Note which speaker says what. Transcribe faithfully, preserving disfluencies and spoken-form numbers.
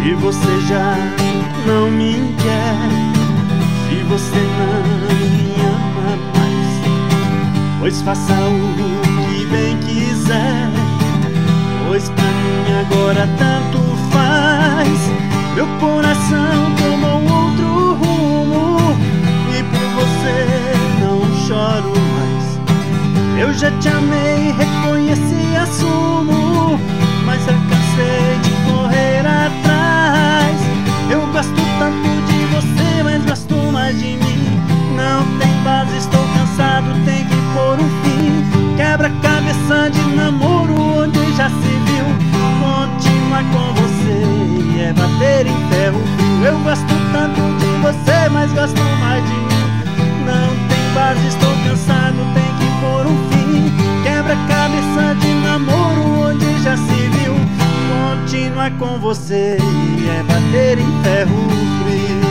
Speaker 1: Se você já não me quer, se você não me ama mais, pois faça o que bem quiser, pois pra mim agora tanto faz. Meu coração tomou outro rumo e por você não choro mais. Eu já te amei, reconheci e assumo, mas eu cansei de correr atrás. Eu gosto tanto de você, mas gosto mais de mim. Não tem base, estou cansado, tem que pôr um fim. Quebra-cabeça de namoro onde já se viu. Continuar com você é bater em ferro frio. Eu gosto tanto de você, mas gosto mais de mim. Não tem base, estou cansado, tem que pôr um fim. Quebra-cabeça de namoro onde já se viu. Continuar com você é bater em ferro frio.